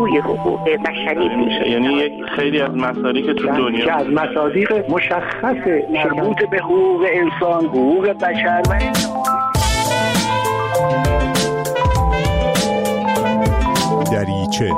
جوی حقوق بشری میشه. یعنی یک خیلی از مسائلی که تو دنیا که از مصادیق مشخص مربوط به حقوق انسان، حقوق بشر و دریچه.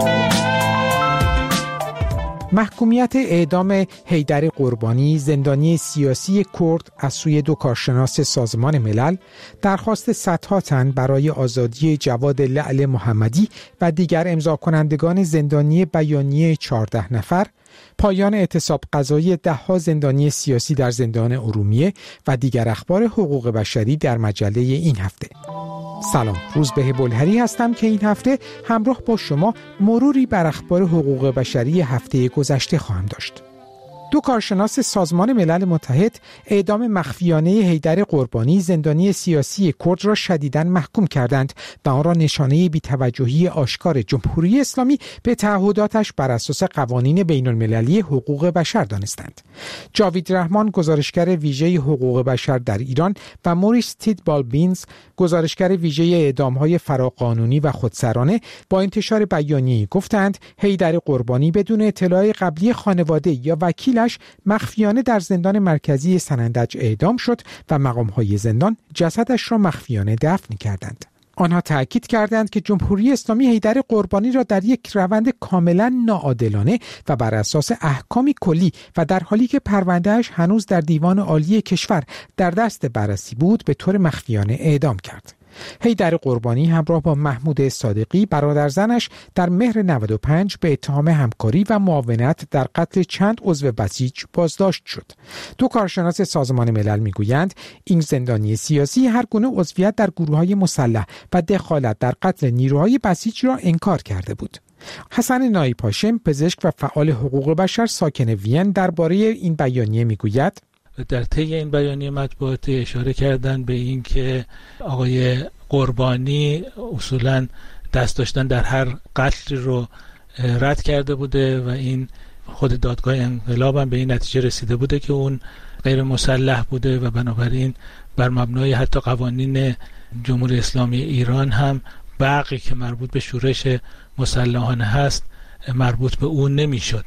محکومیت اعدام حیدر قربانی، زندانی سیاسی کرد از سوی 2 کارشناس سازمان ملل، درخواست صدها تن برای آزادی جواد لعل محمدی و دیگر امضا کنندگان زندانی بیانیه 14 نفر، پایان اعتصاب قضایی 10 زندانی سیاسی در زندان ارومیه و دیگر اخبار حقوق بشری در مجله این هفته. سلام، روزبه بلهری هستم که این هفته همراه با شما مروری بر اخبار حقوق بشری هفته گذشته خواهم داشت. 2 کارشناس سازمان ملل متحد اعدام مخفیانه حیدر قربانی، زندانی سیاسی کرد را شدیداً محکوم کردند و آن را نشانه بی‌توجهی آشکار جمهوری اسلامی به تعهداتش بر اساس قوانین بین المللی حقوق بشر دانستند. جاوید رحمان، گزارشگر ویژه حقوق بشر در ایران، و موریس تیدبال-بینز، گزارشگر ویژه اعدام‌های فراقانونی و خودسرانه، با انتشار بیانیه‌ای گفتند حیدر قربانی بدون اطلاع قبلی خانواده یا وکیلش مخفیانه در زندان مرکزی سنندج اعدام شد و مقام‌های زندان جسدش را مخفیانه دفن کردند. آنها تأکید کردند که جمهوری اسلامی حیدر قربانی را در یک روند کاملا ناعادلانه و بر اساس احکامی کلی و در حالی که پروندهش هنوز در دیوان عالی کشور در دست بررسی بود به طور مخفیانه اعدام کرد. حیدر قربانی همراه با محمود صادقی، برادر زنش، در مهر 95 به اتهام همکاری و معاونت در قتل چند عضو بسیج بازداشت شد. 2 کارشناس سازمان ملل میگویند این زندانی سیاسی هر گونه عضویت در گروه‌های مسلح و دخالت در قتل نیروهای بسیج را انکار کرده بود. حسن نایب هاشم، پزشک و فعال حقوق بشر ساکن وین، درباره این بیانیه میگوید: در طی این بیانیه مطبوعاتی اشاره کردن به این که آقای قربانی اصولاً دست داشتن در هر قتل رو رد کرده بوده و این خود دادگاه انقلاب هم به این نتیجه رسیده بوده که اون غیر مسلح بوده و بنابراین بر مبنای حتی قوانین جمهوری اسلامی ایران هم بقی که مربوط به شورش مسلحانه هست مربوط به اون نمیشد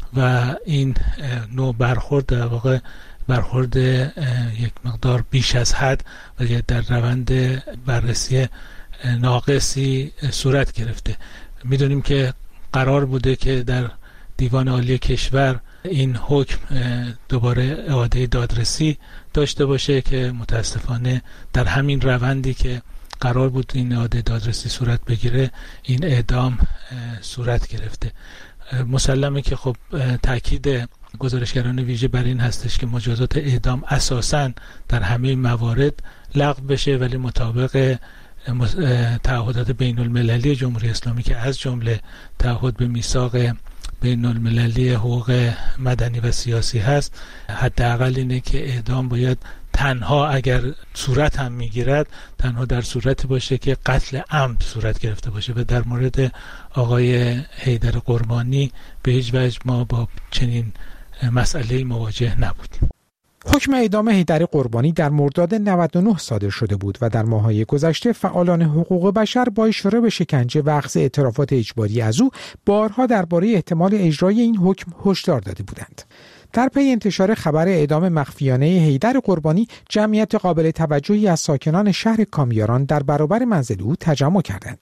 و این نوع برخورد در واقع برخورد یک مقدار بیش از حد و در روند بررسی ناقصی صورت گرفته. میدونیم که قرار بوده که در دیوان عالی کشور این حکم دوباره اعاده دادرسی داشته باشه که متاسفانه در همین روندی که قرار بود این اعاده دادرسی صورت بگیره این اعدام صورت گرفته. مسلمه که خب تاکید گزارشگران ویژه بر این هستش که مجازات اعدام اساساً در همه موارد لغو بشه، ولی مطابق تعهدات بین المللی جمهوری اسلامی که از جمله تعهد به میثاق بین المللی حقوق مدنی و سیاسی هست، حداقل اینه که اعدام باید تنها اگر صورت هم میگیرد تنها در صورتی باشه که قتل عمد صورت گرفته باشه و در مورد آقای حیدر قربانی به هیچ وجه ما با چنین مسئله مواجه نبودیم. حکم اعدام حیدر قربانی در مرداد 99 صادر شده بود و در ماه‌های گذشته فعالان حقوق بشر با اشاره به شکنجه و اخذ اعترافات اجباری از او بارها درباره احتمال اجرای این حکم هشدار داده بودند. در پی انتشار خبر اعدام مخفیانه حیدر قربانی، جمعیت قابل توجهی از ساکنان شهر کامیاران در برابر منزل او تجمع کردند.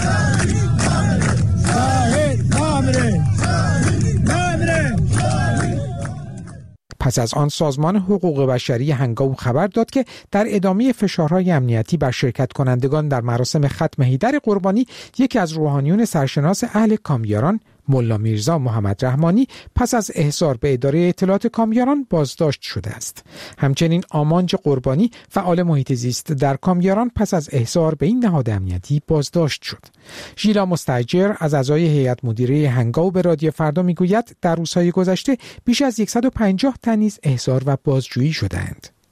پس از آن سازمان حقوق بشری هنگاو خبر داد که در ادامه فشارهای امنیتی بر شرکت کنندگان در مراسم ختم حیدر قربانی، یکی از روحانیون سرشناس اهل کامیاران، ملا میرزا محمد رحمانی، پس از احضار به اداره اطلاعات کامیاران بازداشت شده است. همچنین آمانج قربانی، فعال محیط زیست در کامیاران، پس از احضار به این نهاد امنیتی بازداشت شد. ژیلا مستاجر از اعضای هیئت مدیره هنگاو به رادیو فردا میگوید در روزهای گذشته بیش از 150 تن نیز احضار و بازجویی شده‌اند.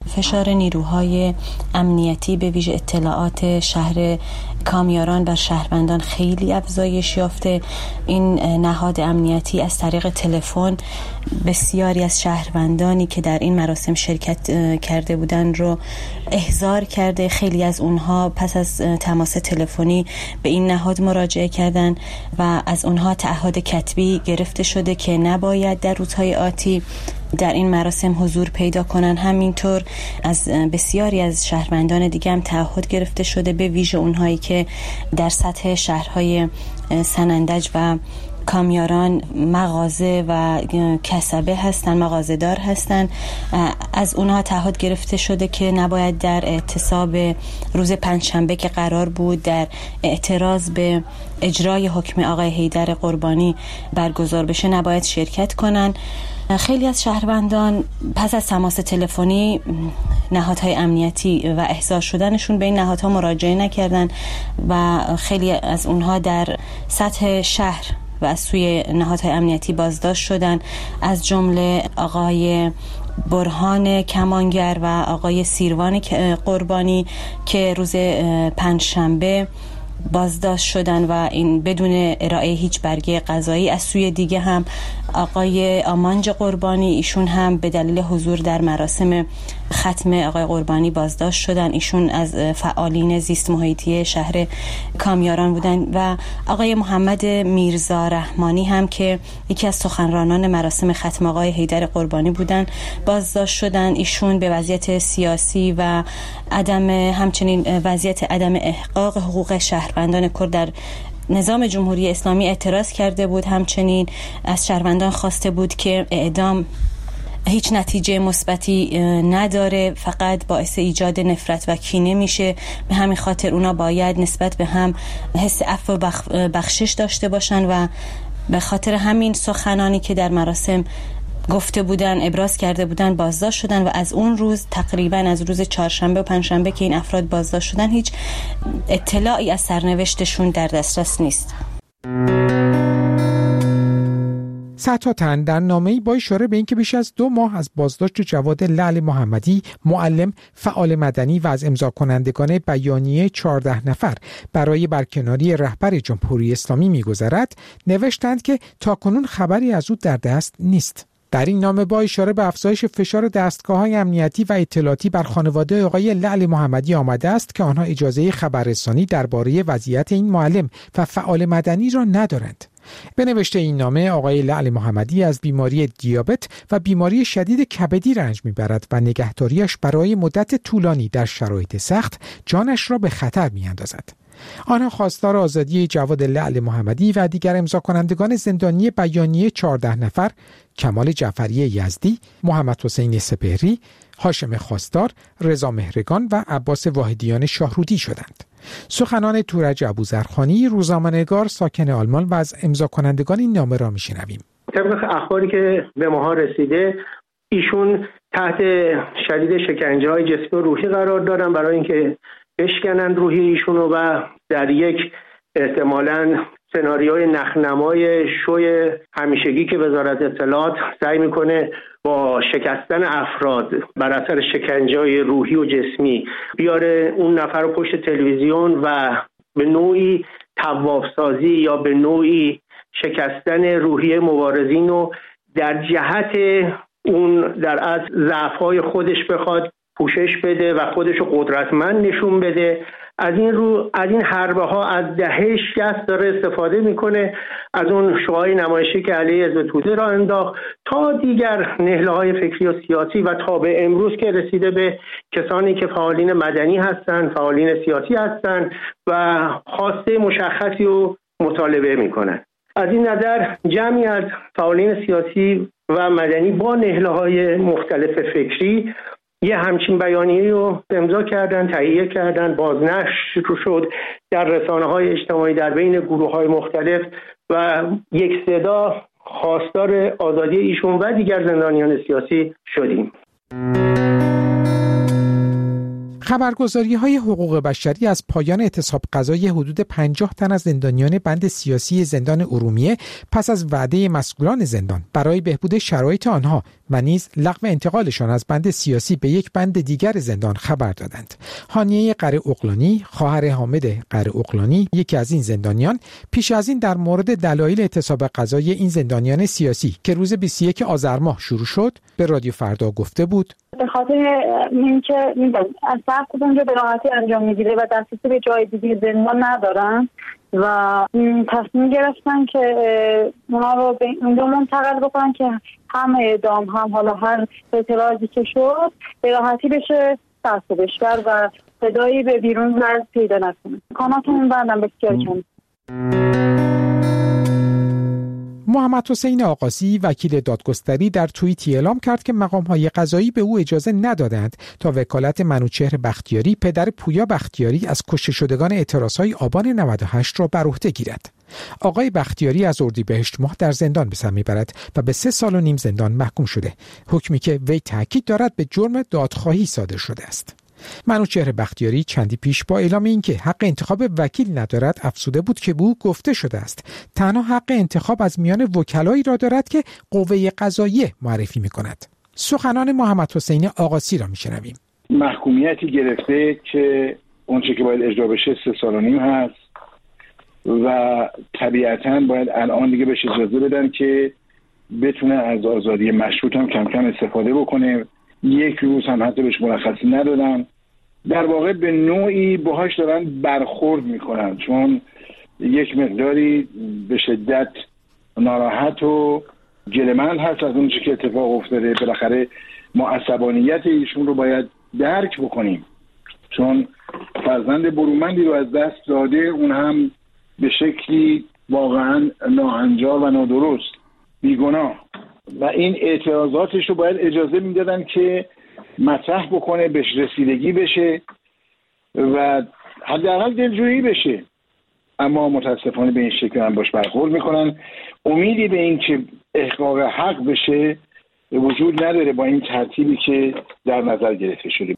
فشار نیروهای امنیتی به ویژه اطلاعات شهر کامیاران بر شهروندان خیلی افزایش یافته. این نهاد امنیتی از طریق تلفن بسیاری از شهروندانی که در این مراسم شرکت کرده بودن رو احضار کرده. خیلی از اونها پس از تماس تلفنی به این نهاد مراجعه کردن و از اونها تعهد کتبی گرفته شده که نباید در روزهای آتی در این مراسم حضور پیدا کنن. همینطور از بسیاری از شهروندان دیگه هم تعهد گرفته شده، به ویژه اونهایی که در سطح شهرهای سنندج و کامیاران مغازه و کسبه هستن، مغازه دار هستن. از اونها تعهد گرفته شده که نباید در اعتصاب روز پنجشنبه که قرار بود در اعتراض به اجرای حکم آقای حیدر قربانی برگزار بشه نباید شرکت کنن. خیلی از شهروندان پس از تماس تلفنی نهادهای امنیتی و احضار شدنشون به این نهادها مراجعه نکردن و خیلی از اونها در سطح شهر و از سوی نهادهای امنیتی بازداشت شدن، از جمله آقای برهان کمانگر و آقای سیروان قربانی که روز پنجشنبه بازداشت شدن و این بدون ارائه هیچ برگه قضایی. از سوی دیگه هم آقای آمانج قربانی، ایشون هم به دلیل حضور در مراسم ختم آقای قربانی بازداشت شدن. ایشون از فعالین زیست محیطی شهر کامیاران بودن و آقای محمد میرزا رحمانی هم که یکی از سخنرانان مراسم ختم آقای حیدر قربانی بودن بازداشت شدن. ایشون به وضعیت سیاسی و همچنین وضعیت عدم احقاق حقوق شهروندان کرد در نظام جمهوری اسلامی اعتراض کرده بود. همچنین از شهروندان خواسته بود که اعدام هیچ نتیجه مثبتی نداره، فقط باعث ایجاد نفرت و کینه میشه. به همین خاطر اونا باید نسبت به هم حس عفو و بخشش داشته باشن و به خاطر همین سخنانی که در مراسم گفته بودن، ابراز کرده بودن، بازداشت شدن و از اون روز تقریبا از روز چهارشنبه و پنجشنبه که این افراد بازداشت شدن هیچ اطلاعی از سرنوشتشون در دسترس نیست. صدها تن در نامه‌ای با اشاره به اینکه بیش از 2 ماه از بازداشت جواد لعل محمدی، معلم، فعال مدنی و از امضا کنندگان بیانیه 14 نفر برای برکناری رهبر جمهوری اسلامی می‌گذرد، نوشتند که تاکنون خبری از او در دست نیست. در این نامه با اشاره به افزایش فشار دستگاه‌های امنیتی و اطلاعاتی بر خانواده آقای لعل محمدی آمده است که آنها اجازه خبررسانی درباره وضعیت این معلم و فعال مدنی را ندارند. به نوشته این نامه، آقای لعل محمدی از بیماری دیابت و بیماری شدید کبدی رنج می‌برد و نگهداریش برای مدت طولانی در شرایط سخت جانش را به خطر می‌اندازد. آنها خواستار آزادی جواد لعل محمدی و دیگر امضا کنندگان زندانی بیانیه 14 نفر، کمال جعفری یزدی، محمد حسین سپهری، هاشم خواستار، رضا مهرگان و عباس واحدیان شاهرودی شدند. سخنان تورج ابوذرخانی، روزنامه‌نگار ساکن آلمان و از امضا کنندگان این نامه را میشنویم. طبق اخباری که به ما رسیده، ایشون تحت شدید شکنجه‌های جسمی و روحی قرار دارن برای اینکه بشکنن روحی ایشونو و در یک احتمالاً سناریوی نخنمای شوی همیشگی که وزارت اطلاعات سعی میکنه با شکستن افراد بر اثر شکنجه‌های روحی و جسمی بیاره اون نفر رو پشت تلویزیون و به نوعی طواف‌سازی یا به نوعی شکستن روحی مبارزین رو در جهت اون در از ضعف‌های خودش بخواد پوشش بده و خودش رو قدرتمند نشون بده. از این حربه ها از دهه 60 داره استفاده میکنه، از اون شعاع نمایشی که علیه حزب توده را انداخت تا دیگر نهله‌های فکری و سیاسی و تا به امروز که رسیده به کسانی که فعالین مدنی هستن، فعالین سیاسی هستن و خواسته مشخصی رو مطالبه میکنن. از این نظر جمعی از فعالین سیاسی و مدنی با نهله‌های مختلف فکری یه همچین بیانیه‌ای رو امضا کردن، تهیه کردن، بازنشر شد در رسانه‌های اجتماعی در بین گروه‌های مختلف و یک صدا خواستار آزادی ایشون و دیگر زندانیان سیاسی شدیم. خبرگزاری‌های حقوق بشری از پایان اعتصاب قضایی حدود 50 تن از زندانیان بند سیاسی زندان ارومیه پس از وعده مسئولان زندان برای بهبود شرایط آنها و نیز لغو انتقالشان از بند سیاسی به یک بند دیگر زندان خبر دادند. هانیه قره اقلانی، خواهر حامد قره اقلانی، یکی از این زندانیان، پیش از این در مورد دلایل اعتصاب قضایی این زندانیان سیاسی که روز 21 آذر ماه شروع شد به رادیو فردا گفته بود: به خاطر اینکه از وقت اونجا به راحتی انجام میگیره و دسترسی به جای دیگه زندان ندارن و تصمیم گرفتن که اونا رو به اونجا منتقل بکنن که هم اعدام هم حالا هر اعتراضی که شد به راحتی بشه دست و بشور و صدایی به بیرون پیدا نکنه. کاناتون بندم بسیار چند. محمد حسین آقاسی وکیل دادگستری در توییتی اعلام کرد که مقام‌های قضایی به او اجازه ندادند تا وکالت منوچهر بختیاری پدر پویا بختیاری از کشته شدگان اعتراضهای آبان 98 را بر عهده گیرد. آقای بختیاری از اردیبهشت ماه در زندان به سر میبرد و به 3 سال و نیم زندان محکوم شده، حکمی که وی تاکید دارد به جرم دادخواهی صادر شده است. منوچهر بختیاری چندی پیش با اعلام اینکه حق انتخاب وکیل ندارد افسوده بود که به او گفته شده است تنها حق انتخاب از میان وکلایی را دارد که قوه قضاییه معرفی می‌کند. سخنان محمد حسین آقاسی را می‌شنویم. محکومیتی گرفته که اونچه که باید اجرا بشه 3 سال و نیم هست و طبیعتاً باید الان دیگه بهش اجازه بدن که بتونه از آزادی مشروط هم کم کم استفاده بکنه. 1 روز هم حتی بهش مرخصی ندادن. در واقع به نوعی باهاش دارن برخورد میکنن، چون یک مقداری به شدت ناراحت و گله‌مند هست از اون چیزی که اتفاق افتاده. بالاخره ما عصبانیت ایشون رو باید درک بکنیم، چون فرزند برومندی رو از دست داده، اون هم به شکلی واقعا ناهنجار و نادرست، بیگناه، و این اعتراضاتش رو باید اجازه میدادن که مطرح بکنه، بهش رسیدگی بشه و حداقل دلجویی بشه. اما متاسفانه به این شکل هم باش برخورد میکنن. امیدی به این که احقاق حق بشه وجود نداره با این ترتیبی که در نظر گرفته شده.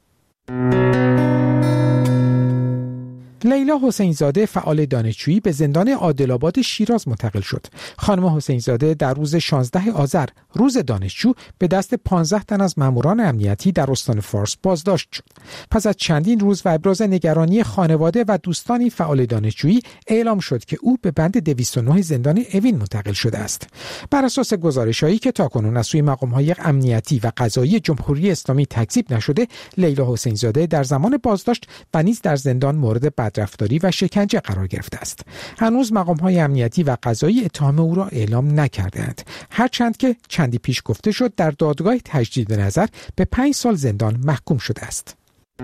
لیلا حسین زاده فعال دانشجویی به زندان عادل‌آباد شیراز منتقل شد. خانم حسین زاده در روز 16 آذر روز دانشجو به دست 15 تن از ماموران امنیتی در استان فارس بازداشت شد. پس از چندین روز و ابراز نگرانی خانواده و دوستانی فعال دانشجویی اعلام شد که او به بند 209 زندان اوین منتقل شده است. بر اساس گزارش‌هایی که تاکنون از سوی مقام‌های امنیتی و قضایی جمهوری اسلامی تکذیب نشده، لیلا حسین زاده در زمان بازداشت و نیز در زندان مورد بدرفتاری و شکنجه قرار گرفته است. هنوز مقام‌های امنیتی و قضایی اتهام او را اعلام نکردند، هرچند که چندی پیش گفته شد در دادگاه تجدید نظر به 5 سال زندان محکوم شده است.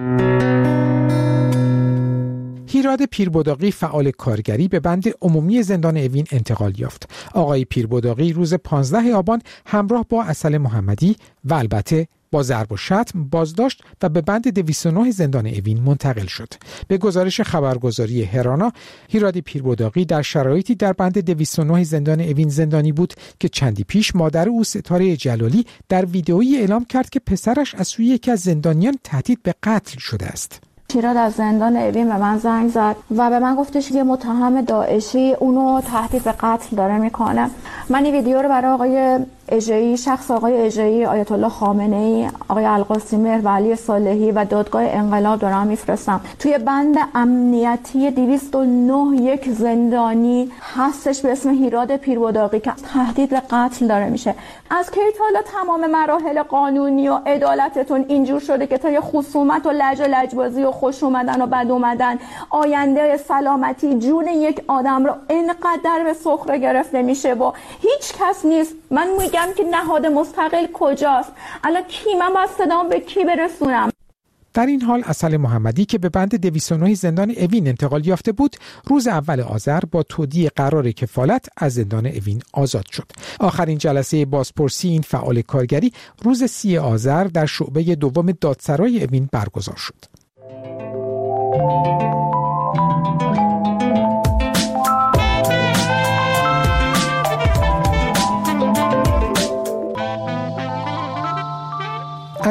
هیراد پیربداقی فعال کارگری به بند عمومی زندان اوین انتقال یافت. آقای پیربداقی روز 15 آبان همراه با عسل محمدی و البته با ضرب و شتم بازداشت و به بند 209 زندان اوین منتقل شد. به گزارش خبرگزاری هرانا، هیراد پیربداقی در شرایطی در بند 209 زندان اوین زندانی بود که چندی پیش مادر او ستاره جلالی در ویدئویی اعلام کرد که پسرش از سوی یکی از زندانیان تهدید به قتل شده است. هیراد از زندان اوین به من زنگ زد و به من گفتش که متهم داعشی اونو تهدید به قتل داره میکنه. من این ویدیو رو برای آقای اژه‌ای، شخص آقای اژه‌ای، آیت الله خامنه‌ای، آقای القاسی مهر و علی صالحی و دادگاه انقلاب دارم میفرستم. توی بند امنیتی 209 یک زندانی هستش به اسم هیراد پیربداقی که تهدید به قتل داره میشه. از کی تا حالا تمام مراحل قانونی و عدالتتون اینجور شده که تا یه خصومت و لج و لجبازی و خوش اومدن و بد اومدن آینده سلامتی جون یک آدم رو اینقدر به سخره گرفته میشه و هیچ کس نیست؟ من میگم که نهاد مستقل کجاست؟ الان کی؟ من باید صدام به کی برسونم؟ در این حال عسل محمدی که به بند 209 زندان اوین انتقال یافته بود، روز اول آذر با تودیع قرار کفالت از زندان اوین آزاد شد. آخرین جلسه بازپرسی این فعال کارگری روز 30 آذر در شعبه دوم دادسرای اوین برگزار شد.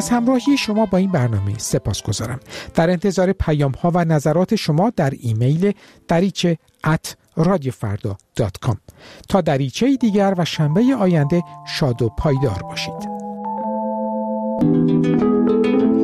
از همراهی شما با این برنامه سپاسگزارم. در انتظار پیام‌ها و نظرات شما در ایمیل dariche@radiofarda.com. تا دریچه دیگر و شنبه آینده شاد و پایدار باشید.